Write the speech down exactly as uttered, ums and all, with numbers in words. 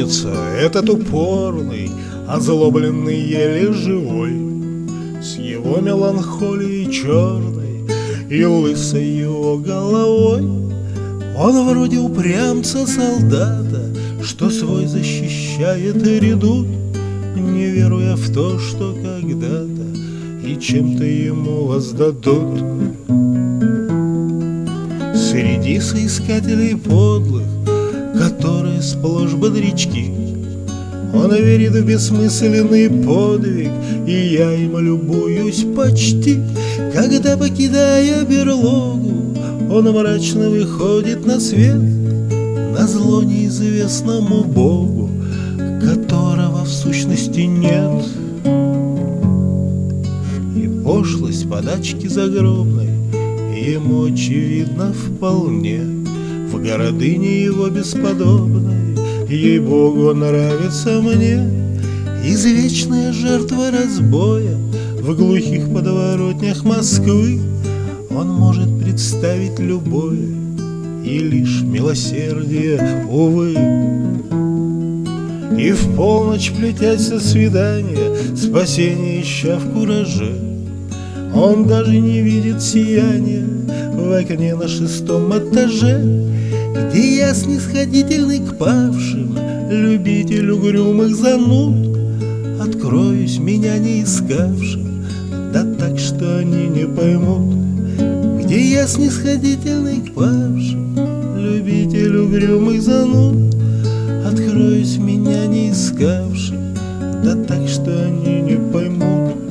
сердце этот упорный, озлобленный, еле живой, с его меланхолией черной и лысой его головой. Он вроде упрямца солдата, что свой защищает редут, не веруя в то, что когда-то и чем-то ему воздадут. Среди соискателей подлых, которые сплошь бодрячки, он верит в бессмысленный подвиг, и я им любуюсь почти. Когда, покидая берлогу, он мрачно выходит на свет, назло неизвестному Богу, которого в сущности нет. И пошлость подачки загробной ему очевидно вполне. В городыне его бесподобной, ей-богу, нравится мне. Извечная жертва разбоя в глухих подворотнях Москвы, он может представить любое, и лишь милосердие, увы. И в полночь, плетясь со свидания, спасение ища в кураже, он даже не видит сияния в окне на шестом этаже, где я снисходительный к павшим, любитель угрюмых зануд, откроюсь меня не искавшим, да так, что они не поймут. Где я снисходительный к павшим, любитель угрюмых зануд, откроюсь меня не искавшим, да так, что они не поймут.